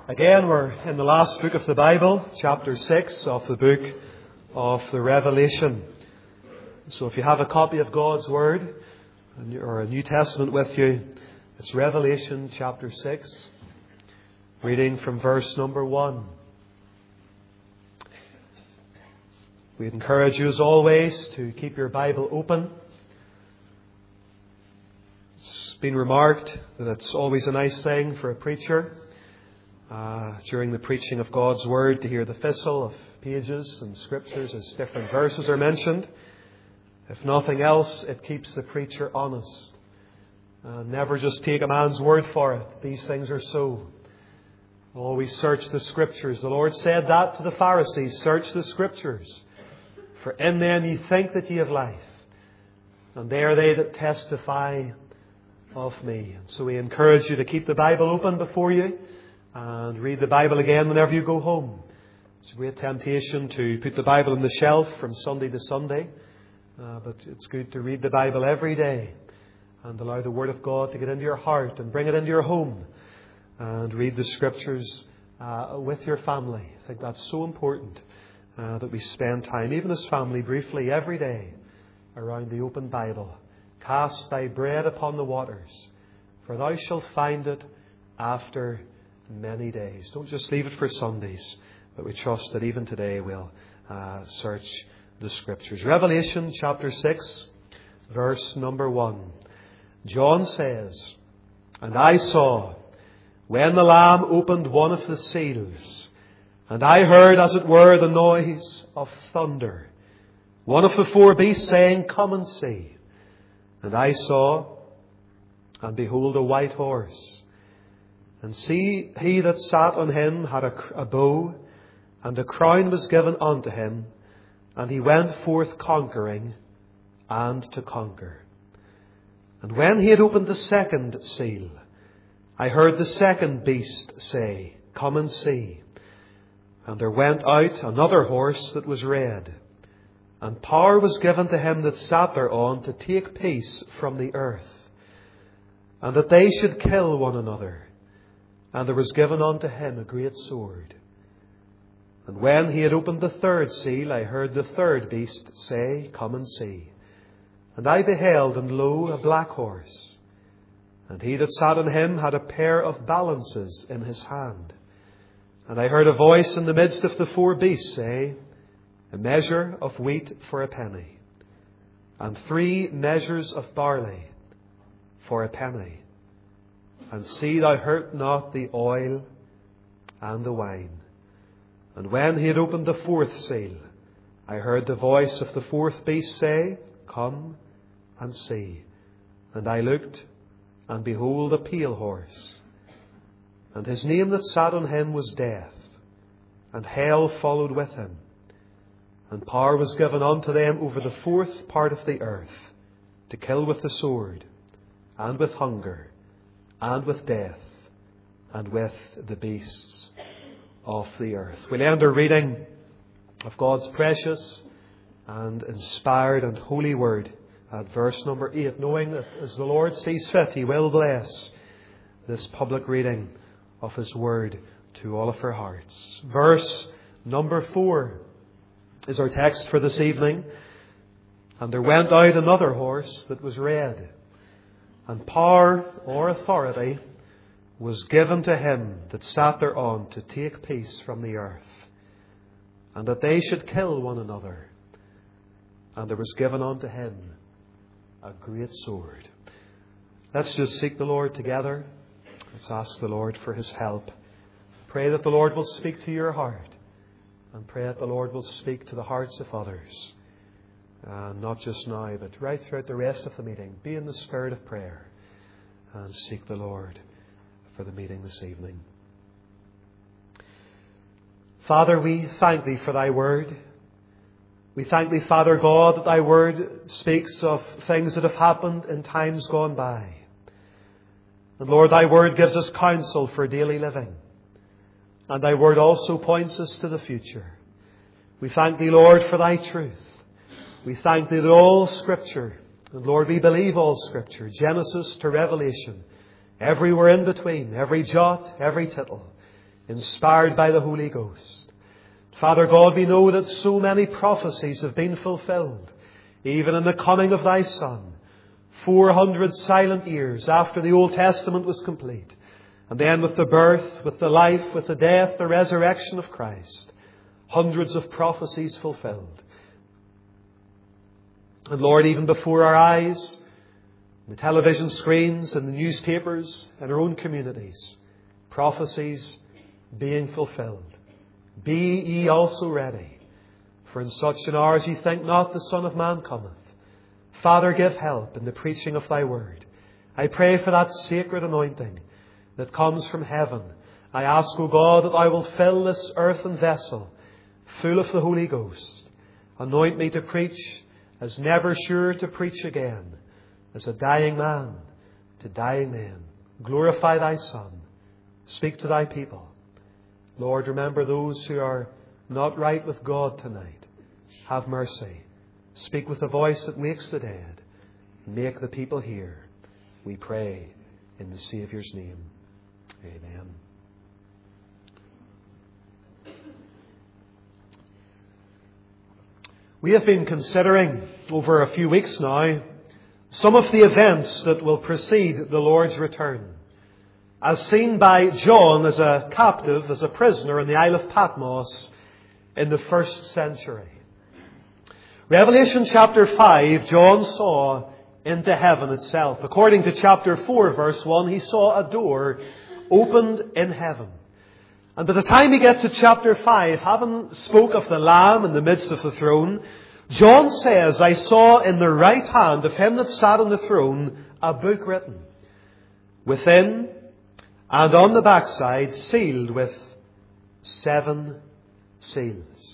Again, we're in the last book of the Bible, chapter 6 of the book of the Revelation. So if you have a copy of God's Word or a New Testament with you, it's Revelation chapter 6, reading from verse number 1. We'd encourage you as always to keep your Bible open. It's been remarked that it's always a nice thing for a preacher during the preaching of God's Word to hear the fizzle of pages and scriptures as different verses are mentioned. If nothing else, it keeps the preacher honest. Never just take a man's word for it. These things are so. Always search the Scriptures. The Lord said that to the Pharisees. Search the Scriptures, for in them ye think that ye have life, and they are they that testify of me. And so we encourage you to keep the Bible open before you and read the Bible again whenever you go home. It's a great temptation to put the Bible on the shelf from Sunday to Sunday. But it's good to read the Bible every day and allow the Word of God to get into your heart and bring it into your home and read the Scriptures with your family. I think that's so important that we spend time, even as family, briefly every day around the open Bible. Cast thy bread upon the waters, for thou shalt find it after many days. Don't just leave it for Sundays, but we trust that even today we'll search the Scriptures. Revelation chapter 6, verse number 1. John says, "And I saw, when the Lamb opened one of the seals, and I heard, as it were, the noise of thunder, one of the four beasts saying, Come and see. And I saw, and behold, a white horse. And see, he that sat on him had a bow, and a crown was given unto him, and he went forth conquering and to conquer. And when he had opened the second seal, I heard the second beast say, Come and see. And there went out another horse that was red, and power was given to him that sat thereon to take peace from the earth, and that they should kill one another. And there was given unto him a great sword. And when he had opened the third seal, I heard the third beast say, Come and see. And I beheld, and lo, a black horse. And he that sat on him had a pair of balances in his hand. And I heard a voice in the midst of the four beasts say, A measure of wheat for a penny, and 3 measures of barley for a penny. And see, thou hurt not the oil and the wine. And when he had opened the fourth seal, I heard the voice of the fourth beast say, Come and see. And I looked, and behold, a pale horse. And his name that sat on him was Death, and hell followed with him. And power was given unto them over the fourth part of the earth, to kill with the sword, and with hunger, and with death, and with the beasts of the earth. We'll end our reading of God's precious and inspired and holy Word at verse number 8, knowing that as the Lord sees fit, He will bless this public reading of His Word to all of our hearts. Verse number 4 is our text for this evening. And there went out another horse that was red, and power or authority was given to him that sat thereon to take peace from the earth, and that they should kill one another. And there was given unto him a great sword." Let's just seek the Lord together. Let's ask the Lord for His help. Pray that the Lord will speak to your heart, and pray that the Lord will speak to the hearts of others. Not just now, but right throughout the rest of the meeting. Be in the spirit of prayer and seek the Lord for the meeting this evening. Father, we thank Thee for Thy Word. We thank Thee, Father God, that Thy Word speaks of things that have happened in times gone by. And Lord, Thy Word gives us counsel for daily living. And Thy Word also points us to the future. We thank Thee, Lord, for Thy truth. We thank Thee that all Scripture, and Lord, we believe all Scripture, Genesis to Revelation, everywhere in between, every jot, every tittle, inspired by the Holy Ghost. Father God, we know that so many prophecies have been fulfilled, even in the coming of Thy Son, 400 silent years after the Old Testament was complete. And then with the birth, with the life, with the death, the resurrection of Christ, hundreds of prophecies fulfilled. And Lord, even before our eyes, the television screens and the newspapers and our own communities, prophecies being fulfilled. Be ye also ready, for in such an hour as ye think not, the Son of Man cometh. Father, give help in the preaching of Thy word. I pray for that sacred anointing that comes from heaven. I ask, O God, that Thou wilt fill this earthen vessel full of the Holy Ghost. Anoint me to preach as never sure to preach again, as a dying man to dying men. Glorify Thy Son. Speak to Thy people. Lord, remember those who are not right with God tonight. Have mercy. Speak with a voice that wakes the dead. Make the people hear. We pray in the Saviour's name. Amen. We have been considering over a few weeks now some of the events that will precede the Lord's return, as seen by John as a captive, as a prisoner in the Isle of Patmos in the first century. Revelation chapter 5, John saw into heaven itself. According to chapter 4, verse 1, he saw a door opened in heaven. And by the time we get to chapter 5, having spoke of the Lamb in the midst of the throne, John says, I saw in the right hand of him that sat on the throne a book written, within and on the backside sealed with 7 seals.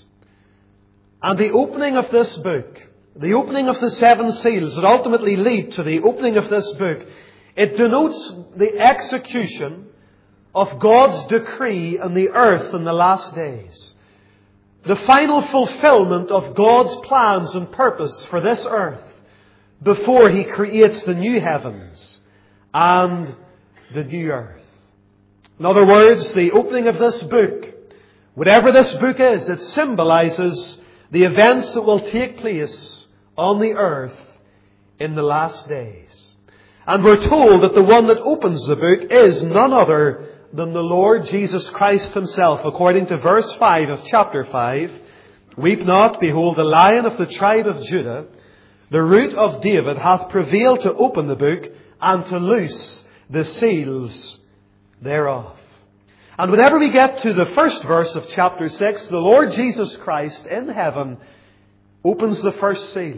And the opening of this book, the opening of the 7 seals that ultimately lead to the opening of this book, it denotes the execution of God's decree on the earth in the last days. The final fulfillment of God's plans and purpose for this earth before He creates the new heavens and the new earth. In other words, the opening of this book, whatever this book is, it symbolizes the events that will take place on the earth in the last days. And we're told that the one that opens the book is none other than the Lord Jesus Christ Himself. According to verse 5 of chapter 5, weep not, behold, the Lion of the tribe of Judah, the Root of David, hath prevailed to open the book and to loose the seals thereof. And whenever we get to the first verse of chapter 6, the Lord Jesus Christ in heaven opens the first seal.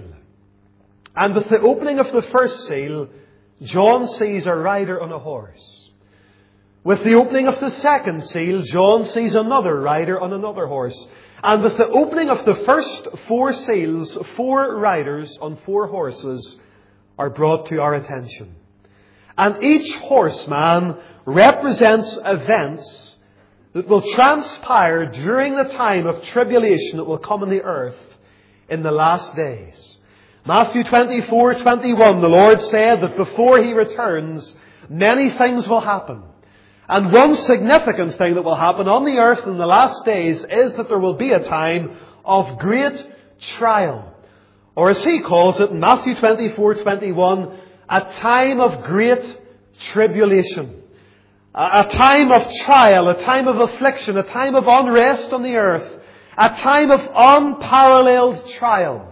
And with the opening of the first seal, John sees a rider on a horse. With the opening of the second seal, John sees another rider on another horse. And with the opening of the first 4 seals, 4 riders on 4 horses are brought to our attention. And each horseman represents events that will transpire during the time of tribulation that will come on the earth in the last days. Matthew 24:21, the Lord said that before He returns, many things will happen. And one significant thing that will happen on the earth in the last days is that there will be a time of great trial. Or as He calls it in Matthew 24:21, a time of great tribulation. A time of trial, a time of affliction, a time of unrest on the earth, a time of unparalleled trial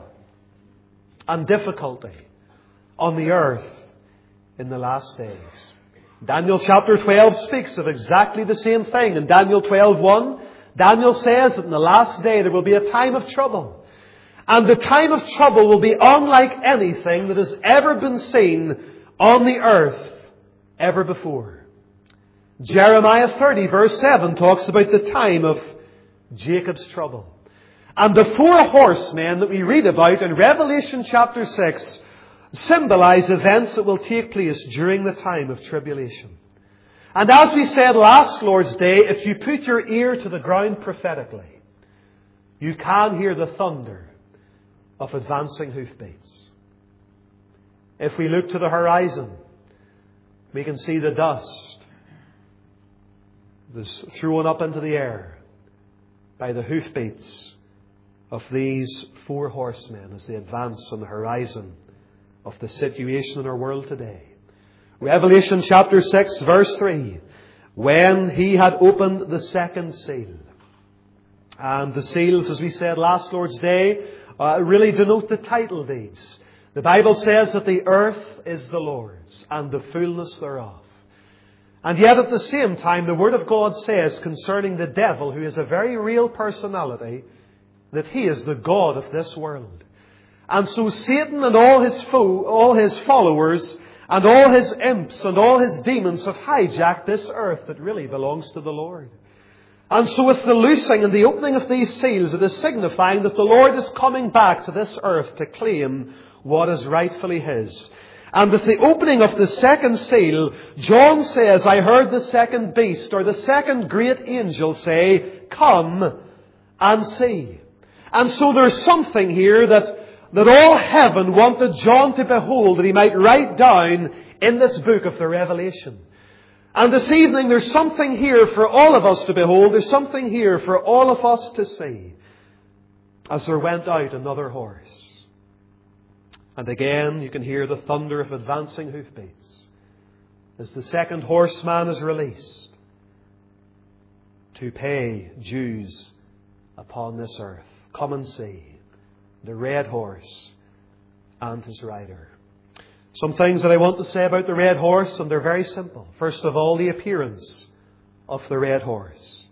and difficulty on the earth in the last days. Daniel chapter 12 speaks of exactly the same thing. In Daniel 12:1, Daniel says that in the last day there will be a time of trouble. And the time of trouble will be unlike anything that has ever been seen on the earth ever before. Jeremiah 30 verse 7 talks about the time of Jacob's trouble. And the 4 horsemen that we read about in Revelation chapter 6 symbolize events that will take place during the time of tribulation. And as we said last Lord's Day, if you put your ear to the ground prophetically, you can hear the thunder of advancing hoofbeats. If we look to the horizon, we can see the dust, is thrown up into the air by the hoofbeats of these 4 horsemen as they advance on the horizon of the situation in our world today. Revelation chapter 6 verse 3. When He had opened the second seal. And the seals, as we said last Lord's Day, really denote the title deeds. The Bible says that the earth is the Lord's and the fullness thereof. And yet at the same time, the Word of God says concerning the devil, who is a very real personality, that he is the god of this world. And so Satan and all his followers and all his imps and all his demons have hijacked this earth that really belongs to the Lord. And so with the loosing and the opening of these seals, it is signifying that the Lord is coming back to this earth to claim what is rightfully His. And with the opening of the second seal, John says, I heard the second beast, or the second great angel say, come and see. And so there's something here that all heaven wanted John to behold, that he might write down in this book of the Revelation. And this evening there's something here for all of us to behold. There's something here for all of us to see. As there went out another horse. And again you can hear the thunder of advancing hoofbeats as the second horseman is released to pay dues upon this earth. Come and see the red horse and his rider. Some things that I want to say about the red horse, and they're very simple. First of all, the appearance of the red horse.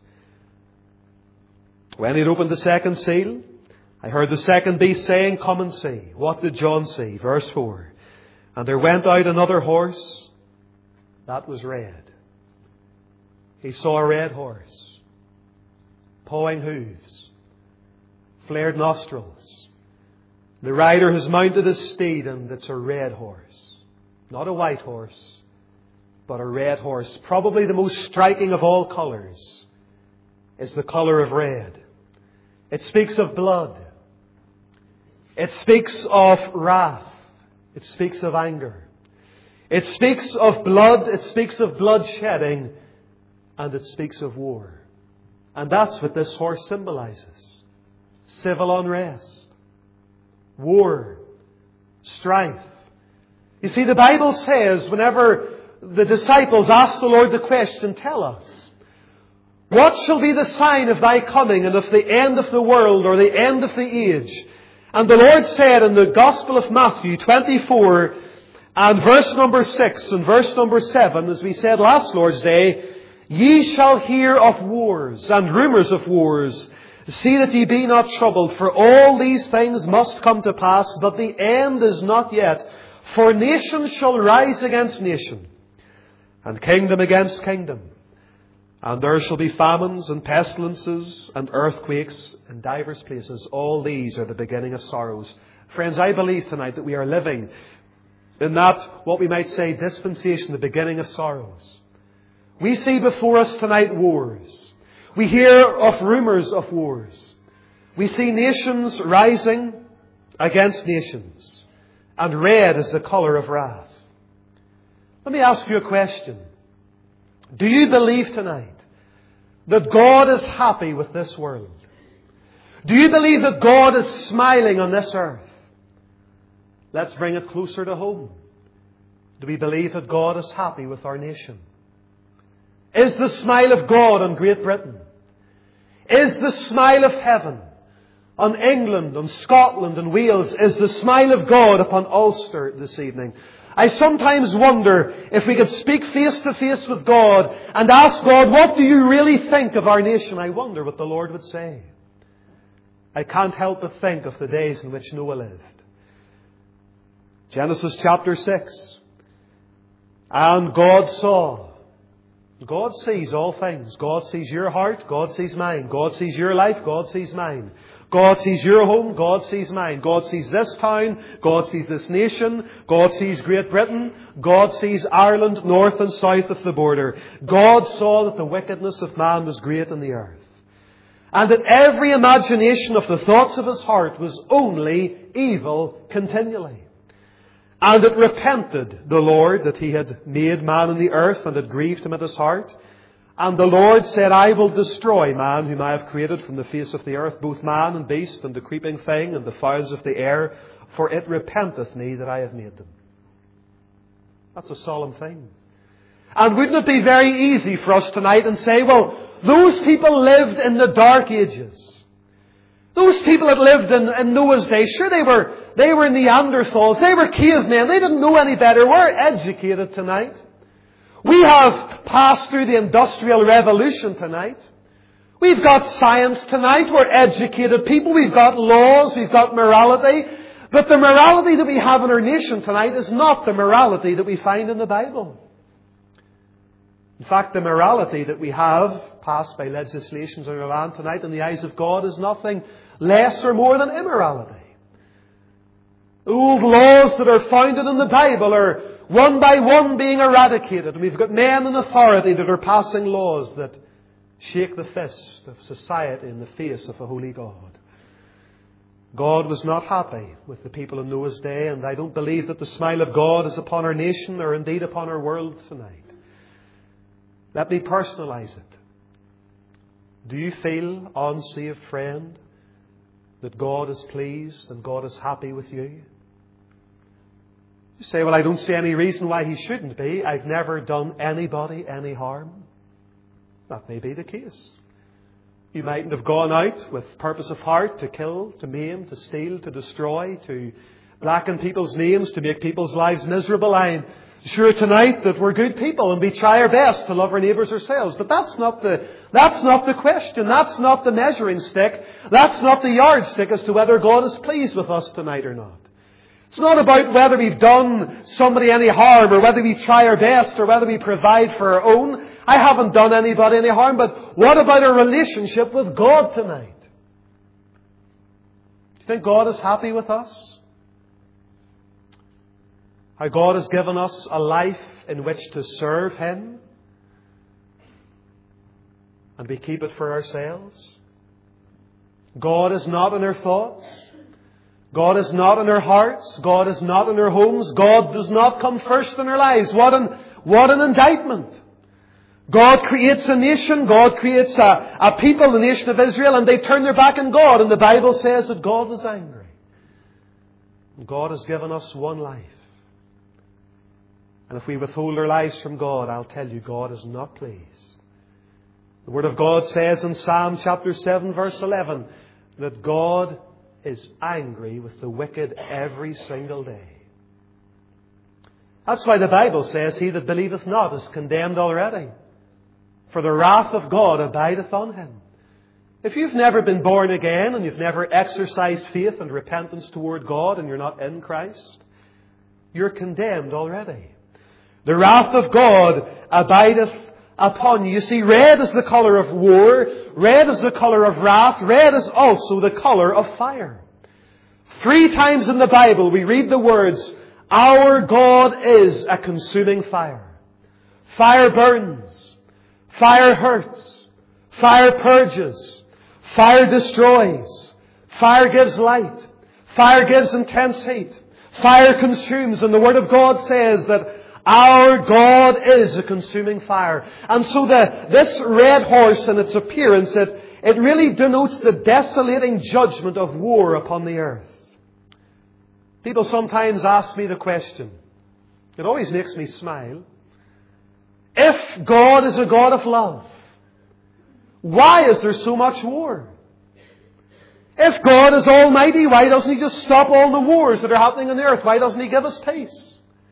When He opened the second seal, I heard the second beast saying, come and see. What did John see? Verse 4. And there went out another horse that was red. He saw a red horse, pawing hooves, flared nostrils. The rider has mounted his steed, and it's a red horse. Not a white horse, but a red horse. Probably the most striking of all colours is the colour of red. It speaks of blood. It speaks of wrath. It speaks of anger. It speaks of blood. It speaks of bloodshedding. And it speaks of war. And that's what this horse symbolises. Civil unrest. War. Strife. You see, the Bible says whenever the disciples ask the Lord the question, tell us, what shall be the sign of Thy coming and of the end of the world or the end of the age? And the Lord said in the Gospel of Matthew 24 and verse number 6 and verse number 7, as we said last Lord's Day, ye shall hear of wars and rumours of wars. See that ye be not troubled, for all these things must come to pass, but the end is not yet. For nation shall rise against nation, and kingdom against kingdom. And there shall be famines and pestilences and earthquakes in divers places. All these are the beginning of sorrows. Friends, I believe tonight that we are living in that, what we might say, dispensation, the beginning of sorrows. We see before us tonight wars. We hear of rumours of wars. We see nations rising against nations. And red is the colour of wrath. Let me ask you a question. Do you believe tonight that God is happy with this world? Do you believe that God is smiling on this earth? Let's bring it closer to home. Do we believe that God is happy with our nation? Is the smile of God on Great Britain? Is the smile of heaven on England, on Scotland and Wales? Is the smile of God upon Ulster this evening? I sometimes wonder if we could speak face to face with God and ask God, what do you really think of our nation? I wonder what the Lord would say. I can't help but think of the days in which Noah lived. Genesis chapter 6. And God saw. God sees all things. God sees your heart. God sees mine. God sees your life. God sees mine. God sees your home. God sees mine. God sees this town. God sees this nation. God sees Great Britain. God sees Ireland, north and south of the border. God saw that the wickedness of man was great in the earth, and that every imagination of the thoughts of his heart was only evil continually. And it repented the Lord that He had made man in the earth, and it grieved Him at His heart. And the Lord said, I will destroy man whom I have created from the face of the earth, both man and beast, and the creeping thing, and the fowls of the air, for it repenteth me that I have made them. That's a solemn thing. And wouldn't it be very easy for us tonight and say, well, those people lived in the dark ages. Those people that lived in Noah's day, sure they were Neanderthals, they were cavemen, they didn't know any better. We're educated tonight. We have passed through the Industrial Revolution tonight. We've got science tonight. We're educated people. We've got laws. We've got morality. But the morality that we have in our nation tonight is not the morality that we find in the Bible. In fact, the morality that we have passed by legislations in our land tonight in the eyes of God is nothing less or more than immorality. Old laws that are founded in the Bible are one by one being eradicated. And we've got men in authority that are passing laws that shake the fist of society in the face of a holy God. God was not happy with the people in Noah's day, and I don't believe that the smile of God is upon our nation or indeed upon our world tonight. Let me personalize it. Do you feel, unsaved friend, that God is pleased and God is happy with you? You say, well, I don't see any reason why He shouldn't be. I've never done anybody any harm. That may be the case. You mightn't have gone out with purpose of heart to kill, to maim, to steal, to destroy, to blacken people's names, to make people's lives miserable. I'm sure tonight that we're good people and we try our best to love our neighbours ourselves. But that's not the question. That's not the measuring stick. That's not the yardstick as to whether God is pleased with us tonight or not. It's not about whether we've done somebody any harm or whether we try our best or whether we provide for our own. I haven't done anybody any harm, but what about our relationship with God tonight? Do you think God is happy with us? How God has given us a life in which to serve Him, and we keep it for ourselves? God is not in our thoughts. God is not in our hearts. God is not in our homes. God does not come first in our lives. What an indictment. God creates a nation. God creates a people, the nation of Israel, and they turn their back on God. And the Bible says that God was angry. And God has given us one life. And if we withhold our lives from God, I'll tell you, God is not pleased. The Word of God says in Psalm chapter 7, verse 11, that God is angry with the wicked every single day. That's why the Bible says, he that believeth not is condemned already. For the wrath of God abideth on him. If you've never been born again and you've never exercised faith and repentance toward God and you're not in Christ, you're condemned already. The wrath of God abideth upon you. You see, red is the colour of war. Red is the colour of wrath. Red is also the colour of fire. 3 times in the Bible we read the words, our God is a consuming fire. Fire burns. Fire hurts. Fire purges. Fire destroys. Fire gives light. Fire gives intense heat. Fire consumes. And the Word of God says that our God is a consuming fire. And so this red horse in its appearance, it really denotes the desolating judgment of war upon the earth. People sometimes ask me the question, it always makes me smile, if God is a God of love, why is there so much war? If God is almighty, why doesn't He just stop all the wars that are happening on the earth? Why doesn't He give us peace?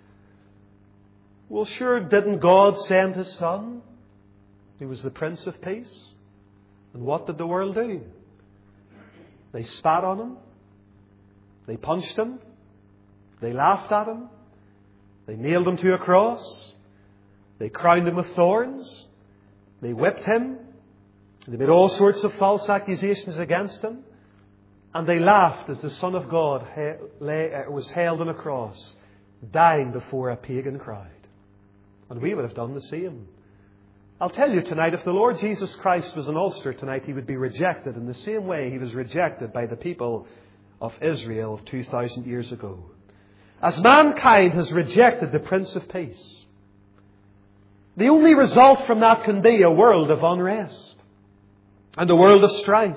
Well, sure, didn't God send His Son, who was the Prince of Peace? And what did the world do? They spat on Him. They punched Him. They laughed at Him. They nailed Him to a cross. They crowned Him with thorns. They whipped Him. They made all sorts of false accusations against Him. And they laughed as the Son of God was held on a cross, dying before a pagan crowd. And we would have done the same. I'll tell you tonight, if the Lord Jesus Christ was in Ulster tonight, He would be rejected in the same way He was rejected by the people of Israel 2,000 years ago. As mankind has rejected the Prince of Peace, The only result from that can be a world of unrest and a world of strife.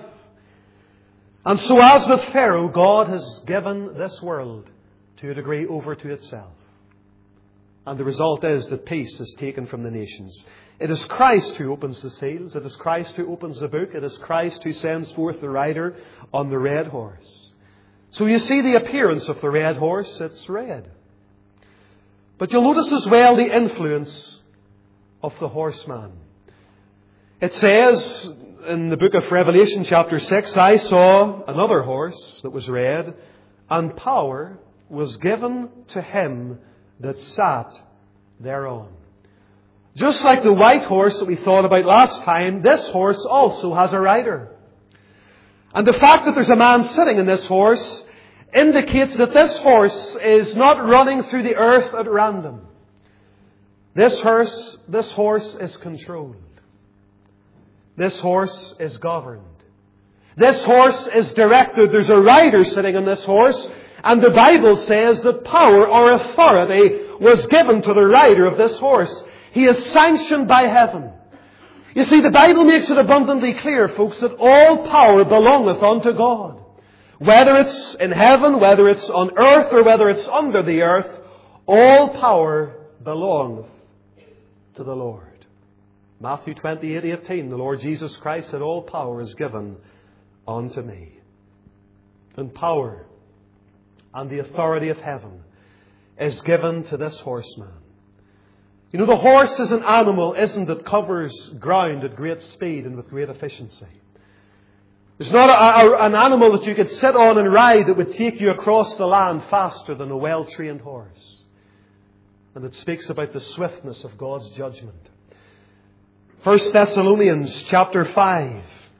And so as with Pharaoh, God has given this world to a degree over to itself. And the result is that peace is taken from the nations. It is Christ who opens the seals. It is Christ who opens the book. It is Christ who sends forth the rider on the red horse. So you see the appearance of the red horse. It's red. But you'll notice as well the influence of the horseman. It says in the book of Revelation chapter 6, I saw another horse that was red, and power was given to him that sat thereon. Just like the white horse that we thought about last time, this horse also has a rider. And the fact that there's a man sitting in this horse indicates that this horse is not running through the earth at random. This horse is controlled. This horse is governed. This horse is directed. There's a rider sitting on this horse, and the Bible says that power or authority was given to the rider of this horse. He is sanctioned by heaven. You see, the Bible makes it abundantly clear, folks, that all power belongeth unto God. Whether it's in heaven, whether it's on earth, or whether it's under the earth, all power belongeth to the Lord. Matthew 28:18, the Lord Jesus Christ said, all power is given unto me. And power and the authority of heaven is given to this horseman. You know, the horse is an animal, isn't it, that covers ground at great speed and with great efficiency. There's not an animal that you could sit on and ride that would take you across the land faster than a well-trained horse. And it speaks about the swiftness of God's judgment. 1 Thessalonians chapter 5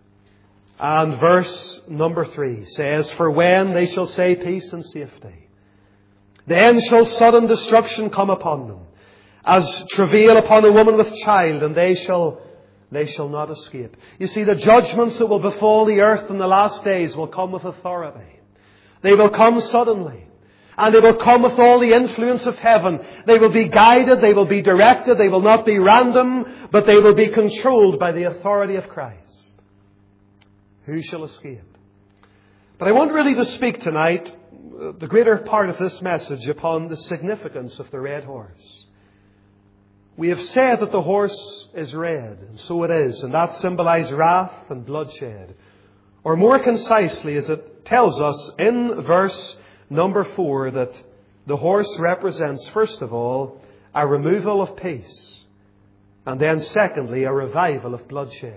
and verse number 3 says, for when they shall say peace and safety, then shall sudden destruction come upon them, as travail upon a woman with child, and they shall not escape. You see, the judgments that will befall the earth in the last days will come with authority. They will come suddenly. And they will come with all the influence of heaven. They will be guided, they will be directed, they will not be random, but they will be controlled by the authority of Christ. Who shall escape? But I want really to speak tonight, the greater part of this message, upon the significance of the red horse. We have said that the horse is red, and so it is, and that symbolizes wrath and bloodshed. Or more concisely, as it tells us in verse number 4, that the horse represents, first of all, a removal of peace, and then secondly, a revival of bloodshed.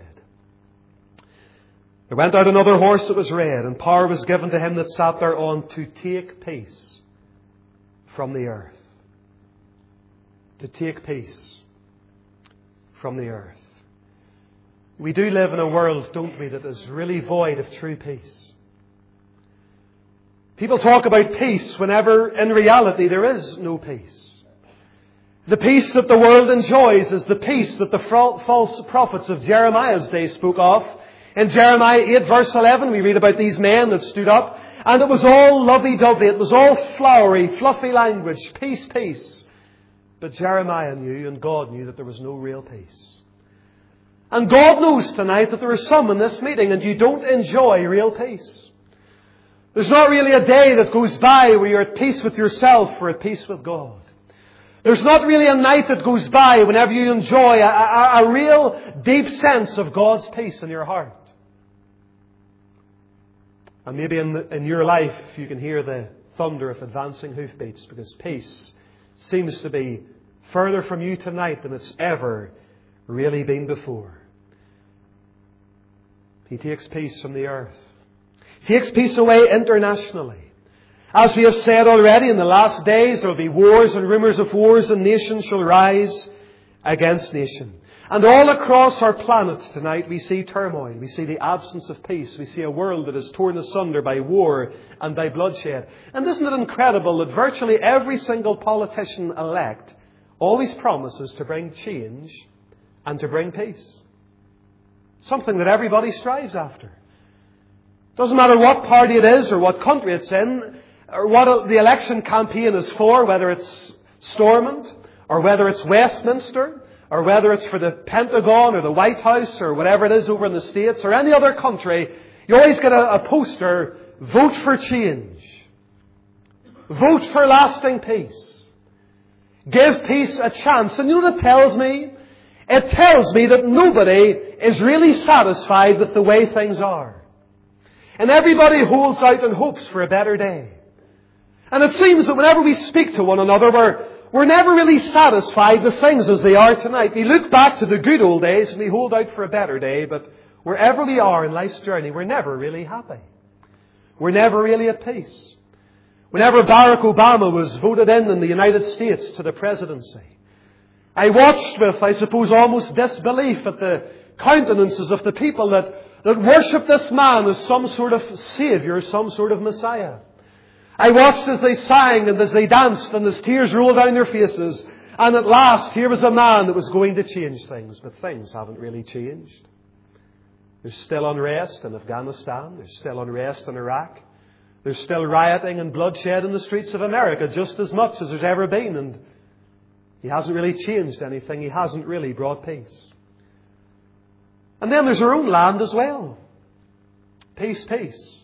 There went out another horse that was red, and power was given to him that sat thereon to take peace from the earth. To take peace from the earth. We do live in a world, don't we, that is really void of true peace. People talk about peace whenever in reality there is no peace. The peace that the world enjoys is the peace that the false prophets of Jeremiah's day spoke of. In Jeremiah 8 verse 11 we read about these men that stood up, and it was all lovey-dovey, it was all flowery, fluffy language, peace, peace. But Jeremiah knew, and God knew, that there was no real peace. And God knows tonight that there are some in this meeting and you don't enjoy real peace. There's not really a day that goes by where you're at peace with yourself or at peace with God. There's not really a night that goes by whenever you enjoy a real deep sense of God's peace in your heart. And maybe in your life you can hear the thunder of advancing hoofbeats, because peace seems to be further from you tonight than it's ever really been before. He takes peace from the earth. He takes peace away internationally. As we have said already, in the last days there will be wars and rumours of wars, and nation shall rise against nation. And all across our planet tonight we see turmoil. We see the absence of peace. We see a world that is torn asunder by war and by bloodshed. And isn't it incredible that virtually every single politician elect always promises to bring change and to bring peace? Something that everybody strives after. Doesn't matter what party it is or what country it's in or what the election campaign is for, whether it's Stormont or whether it's Westminster or whether it's for the Pentagon or the White House or whatever it is over in the States or any other country, you always get a poster, vote for change. Vote for lasting peace. Give peace a chance. And you know what it tells me? It tells me that nobody is really satisfied with the way things are. And everybody holds out and hopes for a better day. And it seems that whenever we speak to one another, we're never really satisfied with things as they are tonight. We look back to the good old days and we hold out for a better day, but wherever we are in life's journey, we're never really happy. We're never really at peace. Whenever Barack Obama was voted in the United States to the presidency, I watched with, I suppose, almost disbelief at the countenances of the people that worship this man as some sort of Savior, some sort of Messiah. I watched as they sang and as they danced and as tears rolled down their faces. And at last, here was a man that was going to change things. But things haven't really changed. There's still unrest in Afghanistan. There's still unrest in Iraq. There's still rioting and bloodshed in the streets of America just as much as there's ever been. And he hasn't really changed anything. He hasn't really brought peace. And then there's our own land as well. Peace, peace.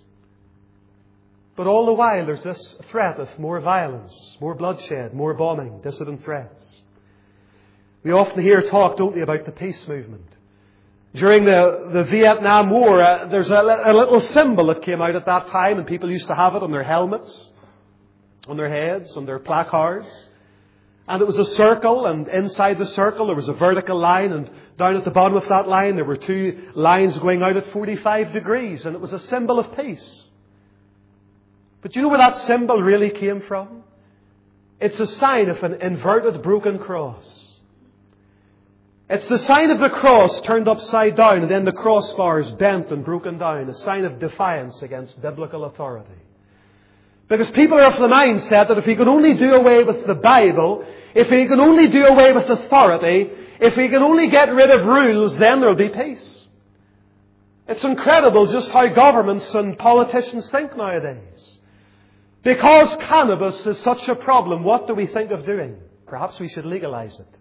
But all the while there's this threat of more violence, more bloodshed, more bombing, dissident threats. We often hear talk, don't we, about the peace movement. During the Vietnam War, there's a little symbol that came out at that time, and people used to have it on their helmets, on their heads, on their placards. And it was a circle, and inside the circle there was a vertical line, and down at the bottom of that line there were two lines going out at 45 degrees, and it was a symbol of peace. But you know where that symbol really came from? It's a sign of an inverted, broken cross. It's the sign of the cross turned upside down and then the crossbars bent and broken down. A sign of defiance against biblical authority. Because people are of the mindset that if we can only do away with the Bible, if we can only do away with authority, if we can only get rid of rules, then there'll be peace. It's incredible just how governments and politicians think nowadays. Because cannabis is such a problem, what do we think of doing? Perhaps we should legalize it.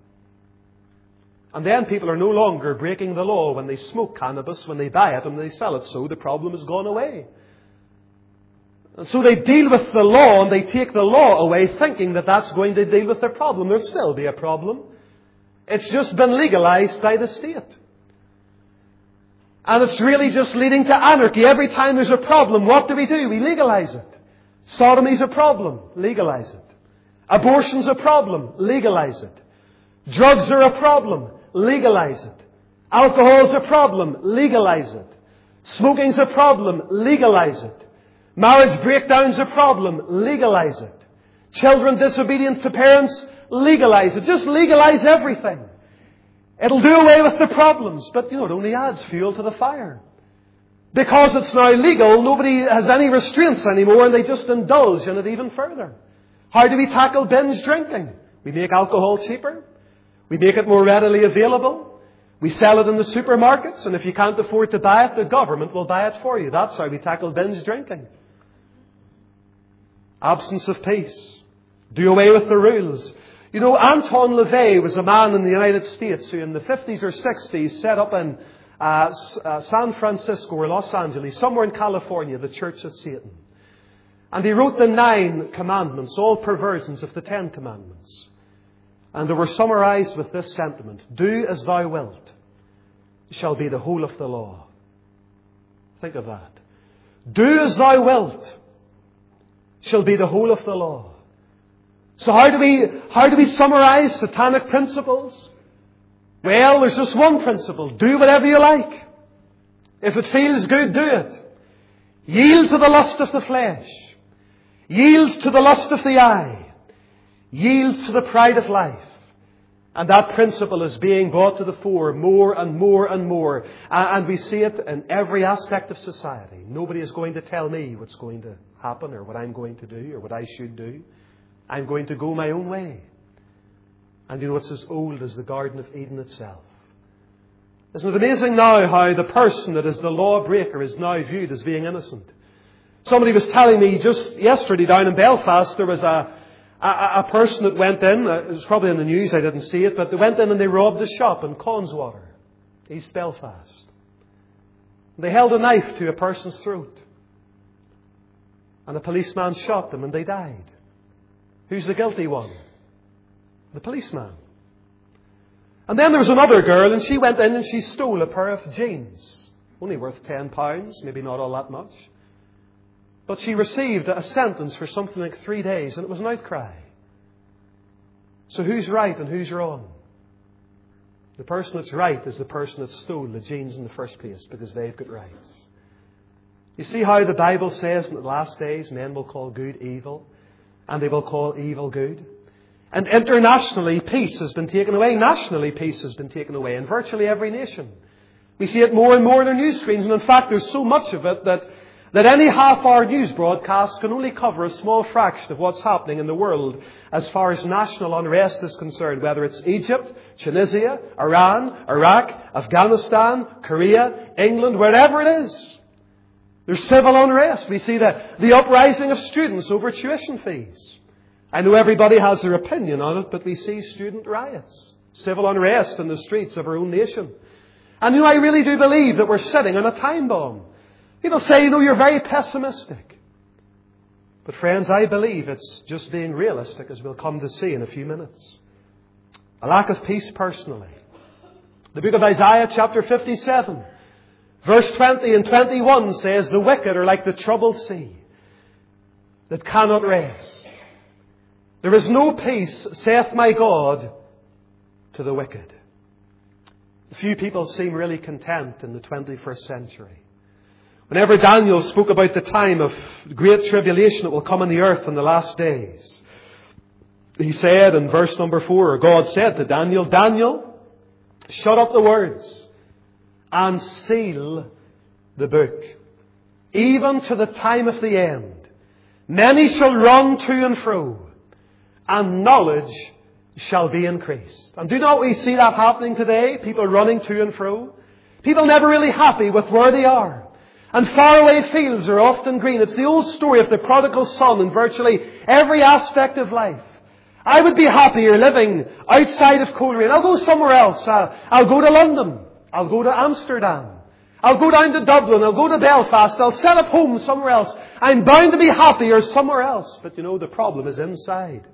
And then people are no longer breaking the law when they smoke cannabis, when they buy it and they sell it. So the problem has gone away. And so they deal with the law and they take the law away thinking that that's going to deal with their problem. There'll still be a problem. It's just been legalized by the state. And it's really just leading to anarchy. Every time there's a problem, what do? We legalize it. Sodomy's a problem. Legalize it. Abortion's a problem. Legalize it. Drugs are a problem. Legalize it. Alcohol's a problem. Legalize it. Smoking's a problem. Legalize it. Marriage breakdown's a problem. Legalize it. Children disobedient to parents. Legalize it. Just legalize everything. It'll do away with the problems. But, it only adds fuel to the fire. Because it's now legal, nobody has any restraints anymore and they just indulge in it even further. How do we tackle binge drinking? We make alcohol cheaper. We make it more readily available. We sell it in the supermarkets, and if you can't afford to buy it, the government will buy it for you. That's how we tackle binge drinking. Absence of peace. Do away with the rules. Anton LaVey was a man in the United States who in the 50s or 60s set up in San Francisco or Los Angeles, somewhere in California, the Church of Satan. And he wrote the 9 commandments, all perversions of the 10 commandments. And they were summarized with this sentiment: do as thou wilt shall be the whole of the law. Think of that. Do as thou wilt shall be the whole of the law. So how do we summarize satanic principles? Well, there's just one principle. Do whatever you like. If it feels good, do it. Yield to the lust of the flesh. Yield to the lust of the eye. Yield to the pride of life. And that principle is being brought to the fore more and more and more. And we see it in every aspect of society. Nobody is going to tell me what's going to happen or what I'm going to do or what I should do. I'm going to go my own way. And it's as old as the Garden of Eden itself. Isn't it amazing now how the person that is the lawbreaker is now viewed as being innocent? Somebody was telling me just yesterday down in Belfast there was a a person that went in, it was probably in the news, I didn't see it, but they went in and they robbed a shop in Connswater, East Belfast. They held a knife to a person's throat. And a policeman shot them and they died. Who's the guilty one? The policeman. And then there was another girl, and she went in and she stole a pair of jeans. Only worth £10, maybe not all that much. But she received a sentence for something like 3 days, and it was an outcry. So who's right and who's wrong? The person that's right is the person that stole the jeans in the first place, because they've got rights. You see how the Bible says in the last days men will call good evil, and they will call evil good? And internationally, peace has been taken away. Nationally, peace has been taken away in virtually every nation. We see it more and more in our news screens. And in fact, there's so much of it that any half-hour news broadcast can only cover a small fraction of what's happening in the world as far as national unrest is concerned. Whether it's Egypt, Tunisia, Iran, Iraq, Afghanistan, Korea, England, wherever it is. There's civil unrest. We see the uprising of students over tuition fees. I know everybody has their opinion on it, but we see student riots, civil unrest in the streets of our own nation. And I really do believe that we're sitting on a time bomb. People say, you're very pessimistic. But friends, I believe it's just being realistic, as we'll come to see in a few minutes. A lack of peace personally. The book of Isaiah chapter 57, verse 20 and 21 says, the wicked are like the troubled sea that cannot rest. There is no peace, saith my God, to the wicked. Few people seem really content in the 21st century. Whenever Daniel spoke about the time of great tribulation that will come on the earth in the last days, he said in verse number 4, or God said to Daniel, Daniel, shut up the words and seal the book, even to the time of the end. Many shall run to and fro, and knowledge shall be increased. And do not we see that happening today? People running to and fro. People never really happy with where they are. And faraway fields are often green. It's the old story of the prodigal son in virtually every aspect of life. I would be happier living outside of Coleraine. I'll go somewhere else. I'll go to London. I'll go to Amsterdam. I'll go down to Dublin. I'll go to Belfast. I'll set up home somewhere else. I'm bound to be happier somewhere else. But the problem is inside.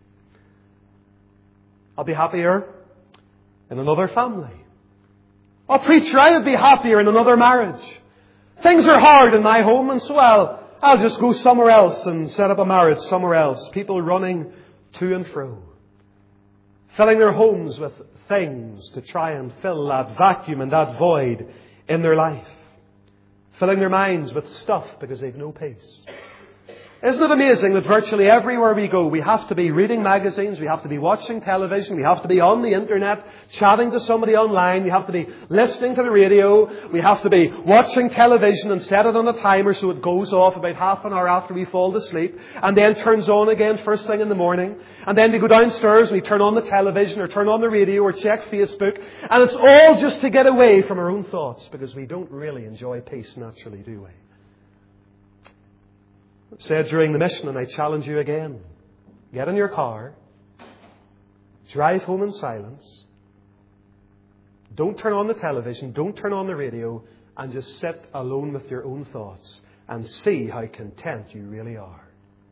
I'll be happier in another family. Oh, preacher, I would be happier in another marriage. Things are hard in my home, and so I'll just go somewhere else and set up a marriage somewhere else. People running to and fro, filling their homes with things to try and fill that vacuum and that void in their life. Filling their minds with stuff because they've no peace. Isn't it amazing that virtually everywhere we go, we have to be reading magazines, we have to be watching television, we have to be on the internet, chatting to somebody online, we have to be listening to the radio, we have to be watching television and set it on a timer so it goes off about half an hour after we fall to sleep, and then turns on again first thing in the morning, and then we go downstairs and we turn on the television or turn on the radio or check Facebook, and it's all just to get away from our own thoughts, because we don't really enjoy peace naturally, do we? Said during the mission, and I challenge you again, get in your car, drive home in silence, don't turn on the television, don't turn on the radio, and just sit alone with your own thoughts and see how content you really are.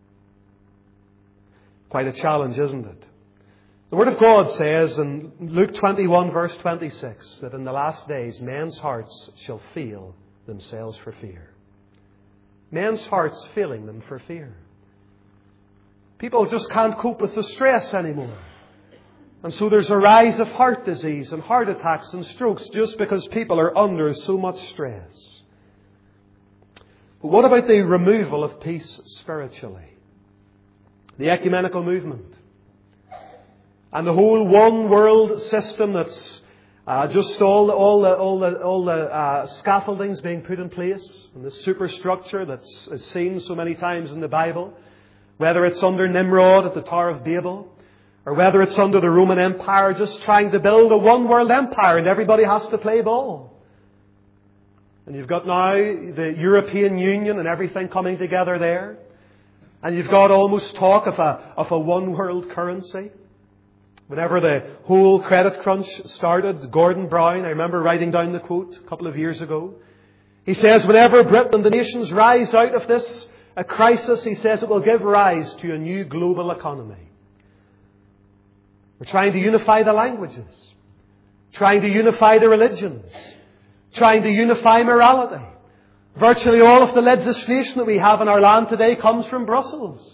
Quite a challenge, isn't it? The Word of God says in Luke 21 verse 26 that in the last days men's hearts shall feel themselves for fear. Men's hearts feeling them for fear. People just can't cope with the stress anymore. And so there's a rise of heart disease and heart attacks and strokes just because people are under so much stress. But what about the removal of peace spiritually? The ecumenical movement. And the whole one world system that's just all the scaffoldings being put in place, and the superstructure that's seen so many times in the Bible, whether it's under Nimrod at the Tower of Babel, or whether it's under the Roman Empire, just trying to build a one world empire, and everybody has to play ball. And you've got now the European Union and everything coming together there. And you've got almost talk of a one world currency. Whenever the whole credit crunch started, Gordon Brown, I remember writing down the quote a couple of years ago. He says, whenever Britain and the nations rise out of this crisis, he says it will give rise to a new global economy. We're trying to unify the languages, trying to unify the religions, trying to unify morality. Virtually all of the legislation that we have in our land today comes from Brussels.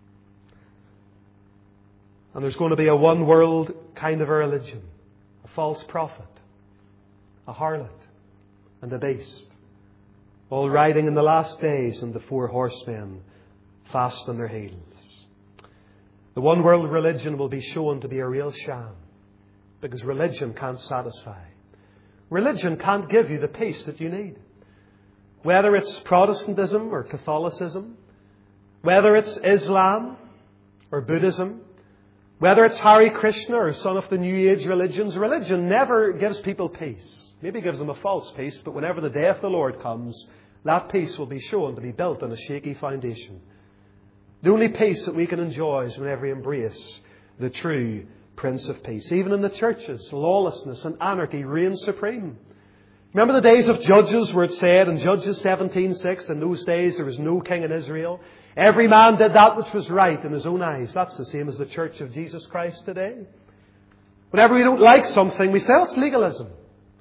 And there's going to be a one world kind of a religion. A false prophet, a harlot, and a beast. All riding in the last days, and the four horsemen fast on their heels. The one world religion will be shown to be a real sham. Because religion can't satisfy. Religion can't give you the peace that you need. Whether it's Protestantism or Catholicism, whether it's Islam or Buddhism, whether it's Hare Krishna or some of the New Age religions, religion never gives people peace. Maybe gives them a false peace, but whenever the day of the Lord comes, that peace will be shown to be built on a shaky foundation. The only peace that we can enjoy is whenever we embrace the true Prince of Peace. Even in the churches, lawlessness and anarchy reign supreme. Remember the days of Judges where it said in Judges 17:6, in those days there was no king in Israel. Every man did that which was right in his own eyes. That's the same as the Church of Jesus Christ today. Whenever we don't like something, we say, that's legalism.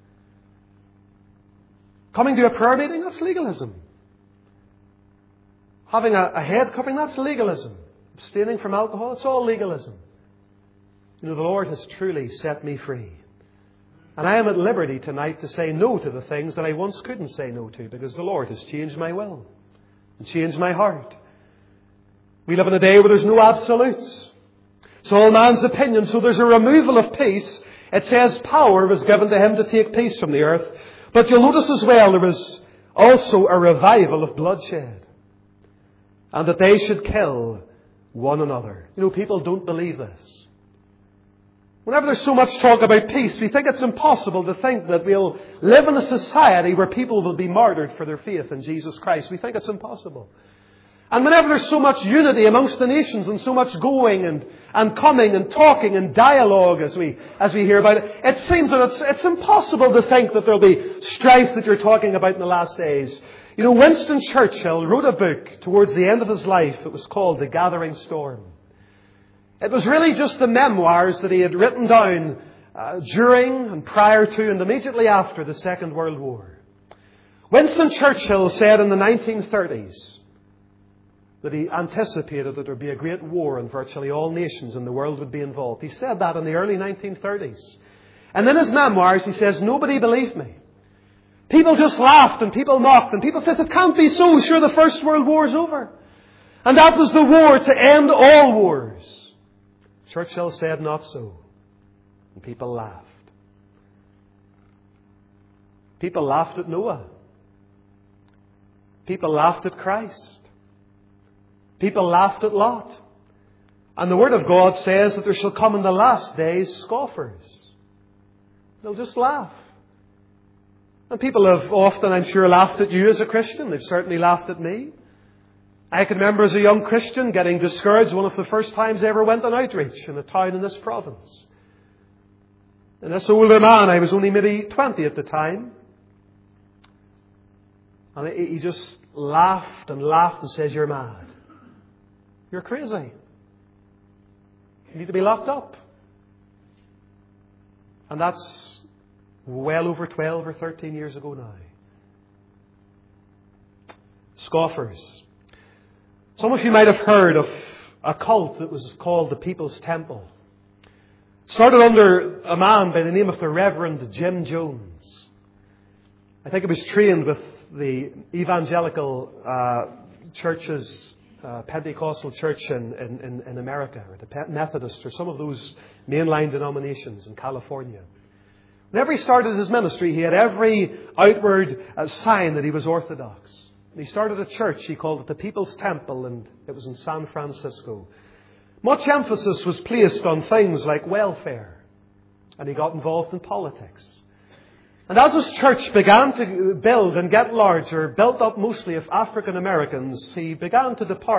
Coming to a prayer meeting, that's legalism. Having a head covering, that's legalism. Abstaining from alcohol, it's all legalism. You know, the Lord has truly set me free. And I am at liberty tonight to say no to the things that I once couldn't say no to, because the Lord has changed my will and changed my heart. We live in a day where there's no absolutes. It's all man's opinion. So there's a removal of peace. It says power was given to him to take peace from the earth. But you'll notice as well there was also a revival of bloodshed. And that they should kill one another. You know, people don't believe this. Whenever there's so much talk about peace, we think it's impossible to think that we'll live in a society where people will be martyred for their faith in Jesus Christ. We think it's impossible. And whenever there's so much unity amongst the nations and so much going and coming and talking and dialogue as we hear about it, it seems that it's impossible to think that there'll be strife that you're talking about in the last days. You know, Winston Churchill wrote a book towards the end of his life. It was called The Gathering Storm. It was really just the memoirs that he had written down during and prior to and immediately after the Second World War. Winston Churchill said in the 1930s that he anticipated that there would be a great war and virtually all nations in the world would be involved. He said that in the early 1930s. And in his memoirs he says, nobody believed me. People just laughed and people mocked and people said, it can't be so. Sure, the First World War is over. And that was the war to end all wars. Churchill said not so. And people laughed. People laughed at Noah. People laughed at Christ. People laughed at Lot. And the Word of God says that there shall come in the last days scoffers. They'll just laugh. And people have often, I'm sure, laughed at you as a Christian. They've certainly laughed at me. I can remember as a young Christian getting discouraged one of the first times I ever went on outreach in a town in this province. And this older man, I was only maybe 20 at the time. And he just laughed and laughed and says, you're mad. You're crazy. You need to be locked up. And that's well over 12 or 13 years ago now. Scoffers. Some of you might have heard of a cult that was called the People's Temple. It started under a man by the name of the Reverend Jim Jones. I think it was trained with the evangelical churches, Pentecostal church in America, or the Methodist, or some of those mainline denominations in California. Whenever he started his ministry, he had every outward sign that he was Orthodox. And he started a church, he called it the People's Temple, and it was in San Francisco. Much emphasis was placed on things like welfare, and he got involved in politics. And as his church began to build and get larger, built up mostly of African Americans, he began to depart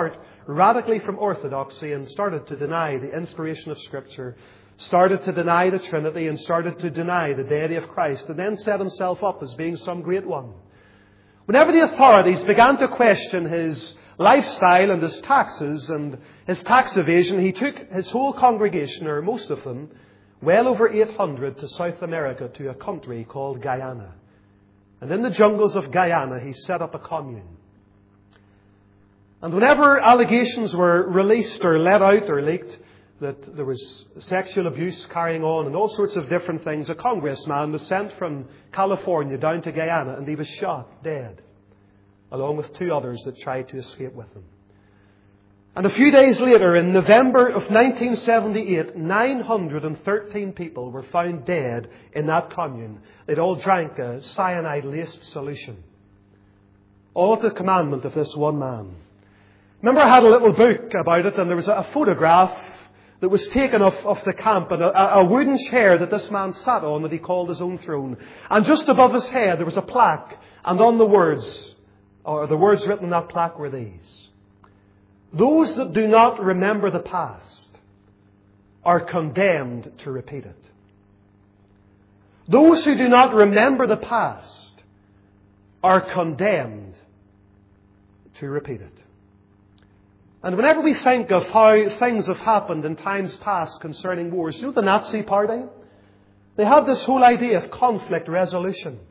radically from orthodoxy and started to deny the inspiration of Scripture, started to deny the Trinity, and started to deny the deity of Christ, and then set himself up as being some great one. Whenever the authorities began to question his lifestyle and his taxes and his tax evasion, he took his whole congregation, or most of them, well over 800, to South America, to a country called Guyana. And in the jungles of Guyana, he set up a commune. And whenever allegations were released or let out or leaked that there was sexual abuse carrying on and all sorts of different things, a congressman was sent from California down to Guyana, and he was shot dead, along with 2 others that tried to escape with him. And a few days later, in November of 1978, 913 people were found dead in that commune. They'd all drank a cyanide-laced solution, all at the commandment of this one man. Remember, I had a little book about it, and there was a photograph that was taken of the camp, and a wooden chair that this man sat on that he called his own throne. And just above his head there was a plaque, and on the words written on that plaque were these: "Those that do not remember the past are condemned to repeat it." Those who do not remember the past are condemned to repeat it. And whenever we think of how things have happened in times past concerning wars, you know the Nazi Party? They had this whole idea of conflict resolution.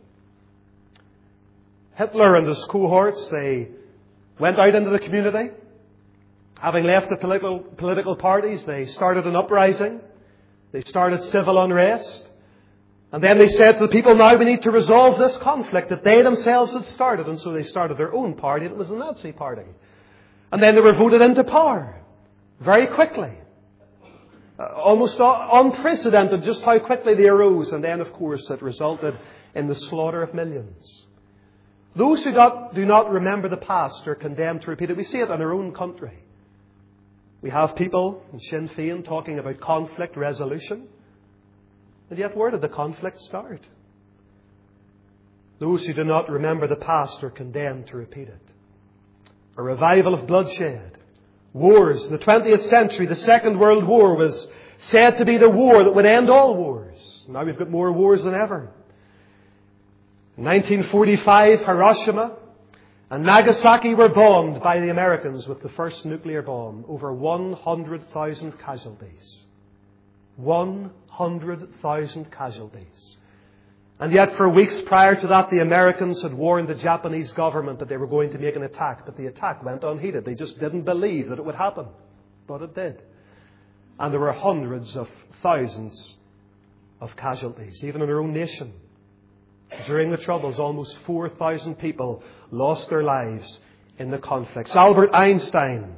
Hitler and his cohorts, they went out into the community. Having left the political parties, they started an uprising. They started civil unrest. And then they said to the people, now we need to resolve this conflict that they themselves had started. And so they started their own party, and it was the Nazi Party. And then they were voted into power very quickly. Almost unprecedented just how quickly they arose. And then, of course, it resulted in the slaughter of millions. Those who do not remember the past are condemned to repeat it. We see it in our own country. We have people in Sinn Féin talking about conflict resolution. And yet, where did the conflict start? Those who do not remember the past are condemned to repeat it. A revival of bloodshed. Wars. In the 20th century, the Second World War was said to be the war that would end all wars. Now we've got more wars than ever. In 1945, Hiroshima and Nagasaki were bombed by the Americans with the first nuclear bomb. Over 100,000 casualties. 100,000 casualties. And yet for weeks prior to that, the Americans had warned the Japanese government that they were going to make an attack. But the attack went unheeded. They just didn't believe that it would happen. But it did. And there were hundreds of thousands of casualties, even in our own nation. During the Troubles, almost 4,000 people lost their lives in the conflicts. Albert Einstein,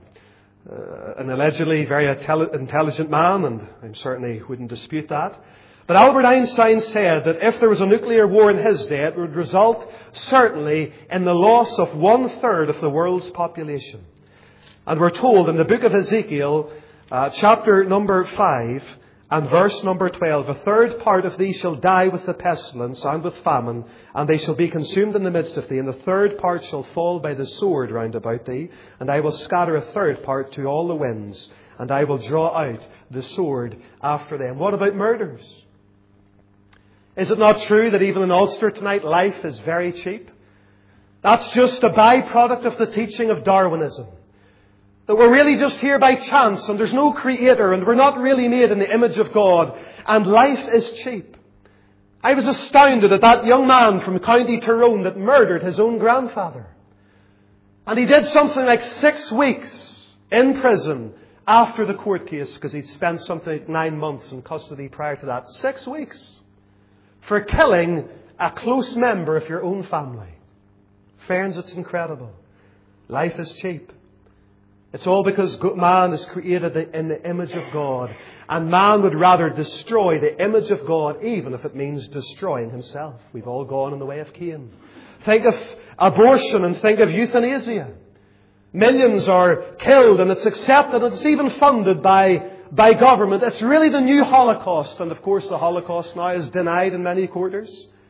an allegedly very intelligent man, and I certainly wouldn't dispute that. But Albert Einstein said that if there was a nuclear war in his day, it would result certainly in the loss of 1/3 of the world's population. And we're told in the book of Ezekiel, chapter number 5 and verse number 12, "A third part of thee shall die with the pestilence and with famine, and they shall be consumed in the midst of thee, and the third part shall fall by the sword round about thee, and I will scatter a third part to all the winds, and I will draw out the sword after them." What about murders? Is it not true that even in Ulster tonight, life is very cheap? That's just a byproduct of the teaching of Darwinism. That we're really just here by chance, and there's no creator, and we're not really made in the image of God, and life is cheap. I was astounded at that young man from County Tyrone that murdered his own grandfather. And he did something like 6 weeks in prison after the court case, because he'd spent something like 9 months in custody prior to that. 6 weeks. For killing a close member of your own family. Friends, it's incredible. Life is cheap. It's all because man is created in the image of God. And man would rather destroy the image of God, even if it means destroying himself. We've all gone in the way of Cain. Think of abortion and think of euthanasia. Millions are killed, and it's accepted, and it's even funded by government. It's really the new Holocaust. And of course the Holocaust now is denied in many quarters.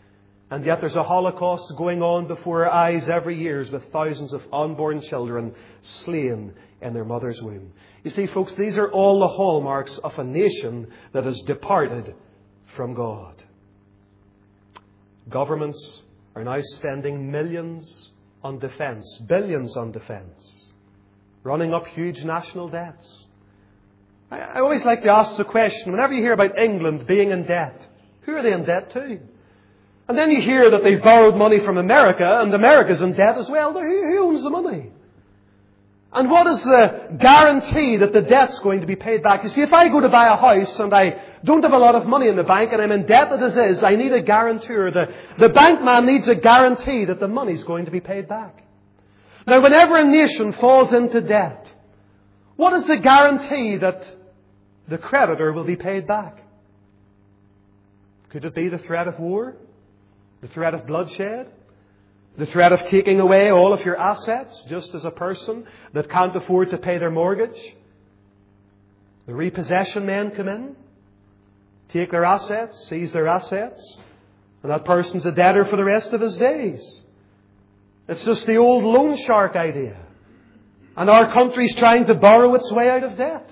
And yet there's a Holocaust going on before our eyes every year with thousands of unborn children slain in their mother's womb. You see, folks, these are all the hallmarks of a nation that has departed from God. Governments are now spending millions on defence, billions on defence, running up huge national debts. I always like to ask the question, whenever you hear about England being in debt, who are they in debt to? And then you hear that they've borrowed money from America, and America's in debt as well. Who owns the money? And what is the guarantee that the debt's going to be paid back? You see, if I go to buy a house and I don't have a lot of money in the bank and I'm in debt as is, I need a guarantor. The bank man needs a guarantee that the money's going to be paid back. Now, whenever a nation falls into debt, what is the guarantee that the creditor will be paid back? Could it be the threat of war? The threat of bloodshed? The threat of taking away all of your assets, just as a person that can't afford to pay their mortgage? The repossession men come in, take their assets, seize their assets, and that person's a debtor for the rest of his days. It's just the old loan shark idea. And our country's trying to borrow its way out of debt.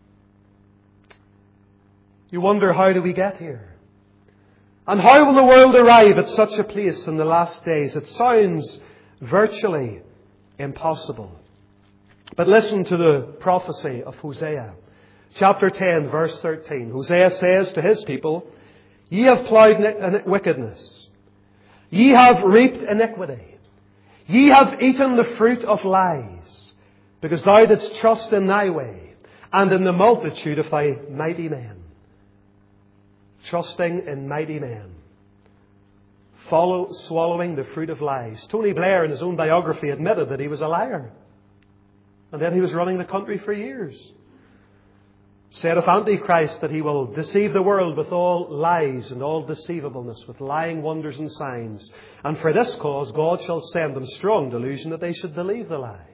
You wonder, how do we get here? And how will the world arrive at such a place in the last days? It sounds virtually impossible. But listen to the prophecy of Hosea. Chapter 10, verse 13. Hosea says to his people, "Ye have plowed wickedness. Ye have reaped iniquity. Ye have eaten the fruit of lies, because thou didst trust in thy way, and in the multitude of thy mighty men." Trusting in mighty men. Swallowing the fruit of lies. Tony Blair, in his own biography, admitted that he was a liar. And then he was running the country for years. Said of Antichrist that he will deceive the world with all lies and all deceivableness, with lying wonders and signs. And for this cause God shall send them strong delusion that they should believe the lie.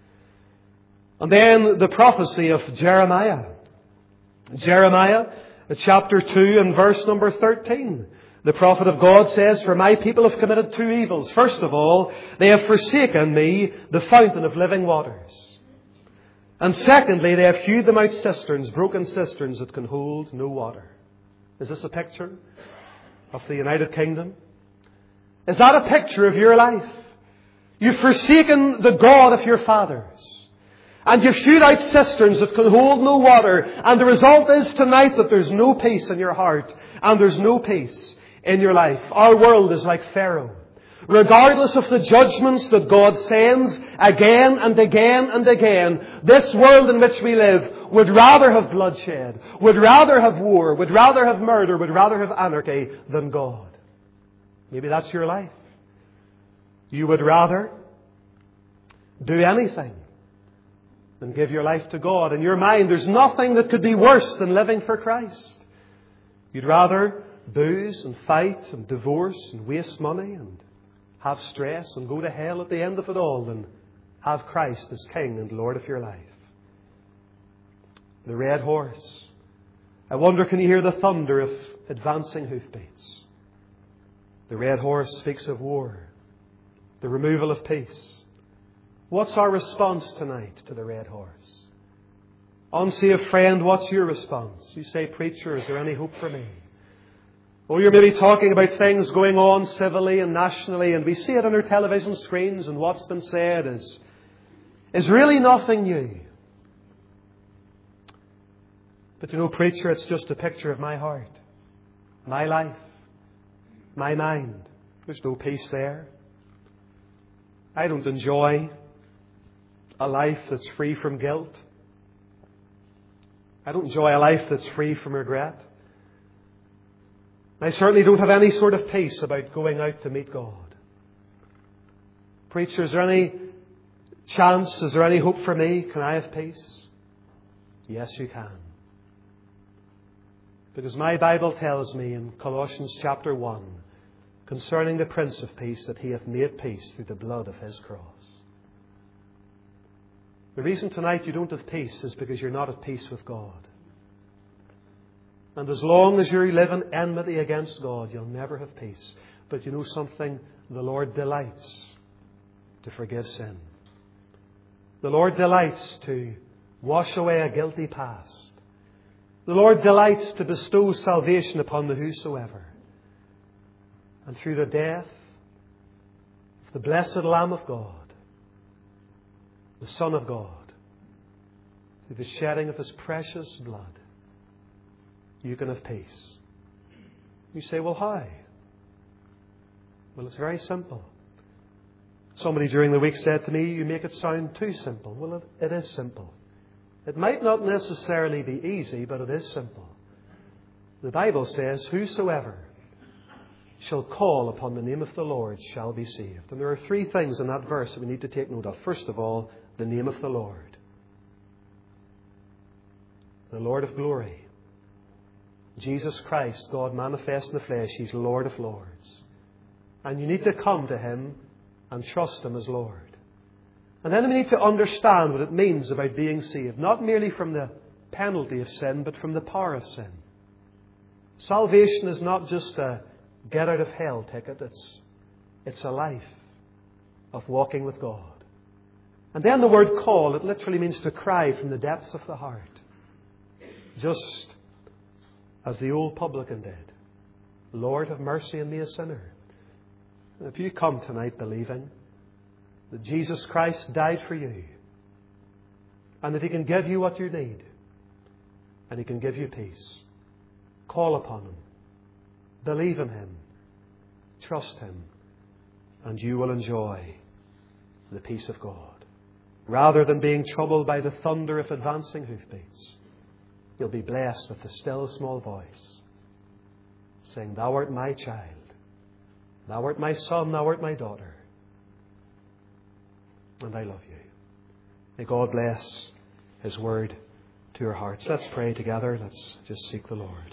And then the prophecy of Jeremiah. Jeremiah, chapter 2 and verse number 13. The prophet of God says, "For my people have committed two evils. First of all, they have forsaken me, the fountain of living waters. And secondly, they have hewed them out cisterns, broken cisterns that can hold no water." Is this a picture of the United Kingdom? Is that a picture of your life? You've forsaken the God of your fathers. And you've hewed out cisterns that can hold no water. And the result is tonight that there's no peace in your heart. And there's no peace in your life. Our world is like Pharaoh. Regardless of the judgments that God sends again and again and again, this world in which we live would rather have bloodshed, would rather have war, would rather have murder, would rather have anarchy than God. Maybe that's your life. You would rather do anything than give your life to God. In your mind, there's nothing that could be worse than living for Christ. You'd rather booze and fight and divorce and waste money and have stress and go to hell at the end of it all than have Christ as King and Lord of your life. The red horse. I wonder, can you hear the thunder of advancing hoofbeats? The red horse speaks of war, the removal of peace. What's our response tonight to the red horse? Unsaved friend, what's your response? You say, "Preacher, is there any hope for me?" Oh, you're maybe talking about things going on civilly and nationally, and we see it on our television screens, and what's been said is really nothing new. But you know, preacher, it's just a picture of my heart, my life, my mind. There's no peace there. I don't enjoy a life that's free from guilt. I don't enjoy a life that's free from regret. I certainly don't have any sort of peace about going out to meet God. Preacher, is there any chance? Is there any hope for me? Can I have peace? Yes, you can. Because my Bible tells me in Colossians chapter 1 concerning the Prince of Peace that He hath made peace through the blood of His cross. The reason tonight you don't have peace is because you're not at peace with God. And as long as you're living enmity against God, you'll never have peace. But you know something? The Lord delights to forgive sin. The Lord delights to wash away a guilty past. The Lord delights to bestow salvation upon the whosoever. And through the death of the blessed Lamb of God, the Son of God, through the shedding of His precious blood, you can have peace. You say, well, how? Well, it's very simple. Somebody during the week said to me, you make it sound too simple. Well, it is simple. It might not necessarily be easy, but it is simple. The Bible says, whosoever shall call upon the name of the Lord shall be saved. And there are three things in that verse that we need to take note of. First of all, the name of the Lord. The Lord of glory. Jesus Christ, God manifest in the flesh. He's Lord of lords. And you need to come to Him and trust Him as Lord. And then we need to understand what it means about being saved. Not merely from the penalty of sin, but from the power of sin. Salvation is not just a get out of hell ticket. It's a life of walking with God. And then the word call, it literally means to cry from the depths of the heart. Just as the old publican did. Lord, have mercy on me, a sinner. And if you come tonight believing that Jesus Christ died for you, and that He can give you what you need, and He can give you peace, call upon Him, believe in Him, trust Him, and you will enjoy the peace of God. Rather than being troubled by the thunder of advancing hoofbeats, you'll be blessed with the still small voice saying, Thou art my child, Thou art my son, Thou art my daughter, and I love you. May God bless His word to your hearts. Let's pray together. Let's just seek the Lord.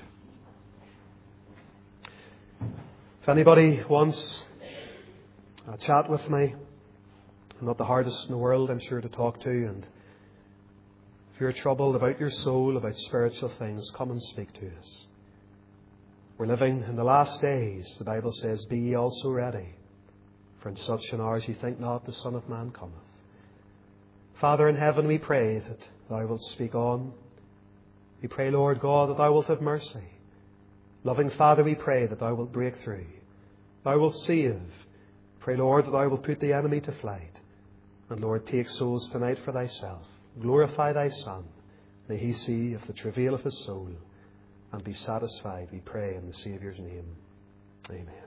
If anybody wants a chat with me, I'm not the hardest in the world, I'm sure, to talk to. And if you're troubled about your soul, about spiritual things, come and speak to us. We're living in the last days. The Bible says, Be ye also ready, for in such an hour as ye think not, the Son of Man cometh. Father in heaven, we pray that Thou wilt speak on. We pray, Lord God, that Thou wilt have mercy. Loving Father, we pray that Thou wilt break through. Thou wilt save. Pray, Lord, that Thou wilt put the enemy to flight. And Lord, take souls tonight for Thyself. Glorify Thy Son. May He see of the travail of His soul and be satisfied, we pray, in the Saviour's name. Amen.